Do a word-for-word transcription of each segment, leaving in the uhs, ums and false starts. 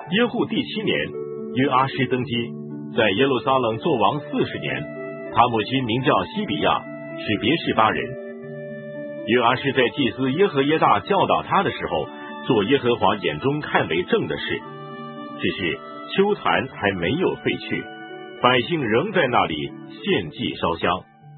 耶户第七年，约阿施登基，在耶路撒冷作王四十年。他母亲名叫西比亚，是别是巴人。约阿施在祭司耶和耶大教导他的时候，做耶和华眼中看为正的事，只是丘坛还没有废去，百姓仍在那里献祭烧香。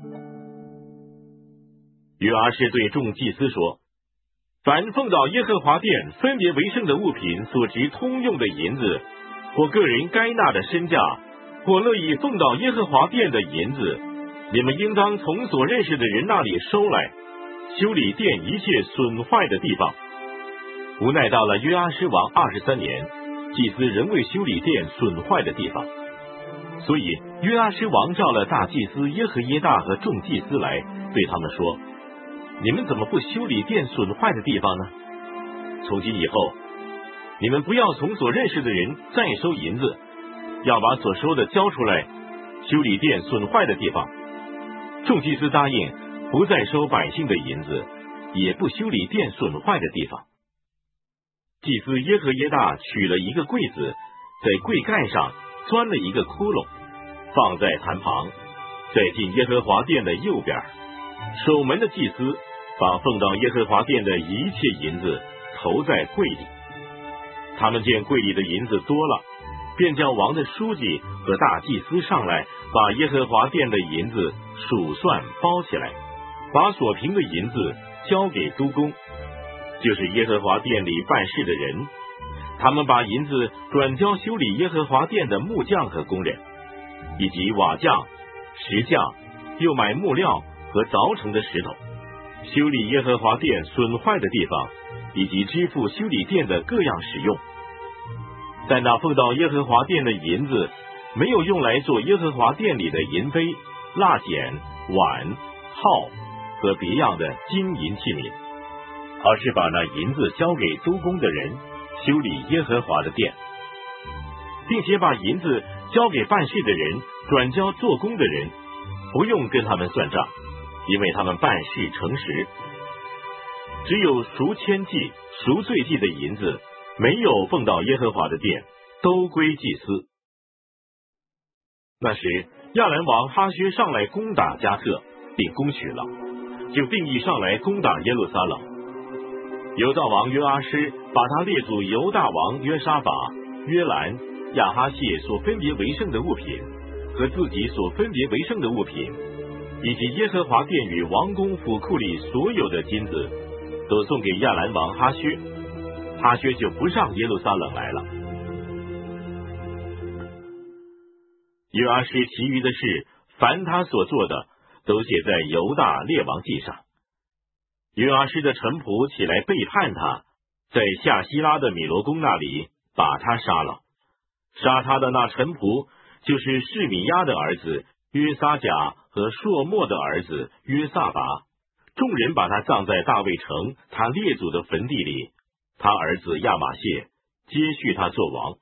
约阿施对众祭司说：凡奉到耶和华殿分别为圣的物品所值通用的银子，或个人该纳的身价，或乐意奉到耶和华殿的银子，你们应当从所认识的人那里收来，修理殿一切损坏的地方。无奈到了约阿施王二十三年，祭司仍未修理殿损坏的地方，所以约阿施王召了大祭司耶和耶大和众祭司来，对他们说：你们怎么不修理殿损坏的地方呢？从今以后，你们不要从所认识的人再收银子，要把所收的交出来，修理殿损坏的地方。众祭司答应，不再收百姓的银子，也不修理殿损坏的地方。祭司耶和耶大取了一个柜子，在柜盖上钻了一个窟窿，放在坛旁，再进耶和华殿的右边。守门的祭司把奉到耶和华殿的一切银子投在柜里。他们见柜里的银子多了，便叫王的书记和大祭司上来，把耶和华殿的银子数算包起来，把所凭的银子交给督工，就是耶和华殿里办事的人。他们把银子转交修理耶和华殿的木匠和工人，以及瓦匠、石匠，又买木料和凿成的石头，修理耶和华殿损坏的地方，以及支付修理殿的各样使用。但那奉到耶和华殿的银子，没有用来做耶和华殿里的银杯、蜡剪、碗、号和别样的金银器皿，而是把那银子交给督工的人修理耶和华的殿，并且把银子交给办事的人转交做工的人，不用跟他们算账，因为他们办事诚实。只有赎愆祭、赎罪祭的银子没有奉到耶和华的殿，都归祭司。那时亚兰王哈薛上来攻打迦特，并攻取了，就定义上来攻打耶路撒冷。犹大王约阿施把他列祖犹大王约沙法、约兰、亚哈谢所分别为圣的物品，和自己所分别为圣的物品，以及耶和华殿与王宫府库里所有的金子，都送给亚兰王哈薛。哈薛就不上耶路撒冷来了。约阿施其余的事，凡他所做的，都写在犹大列王记上。约阿施的臣仆起来背叛他，在夏希拉的米罗宫那里把他杀了。杀他的那臣仆就是示米亚的儿子约撒甲和朔漠的儿子约撒拔。众人把他葬在大卫城他列祖的坟地里，他儿子亚玛谢接续他做王。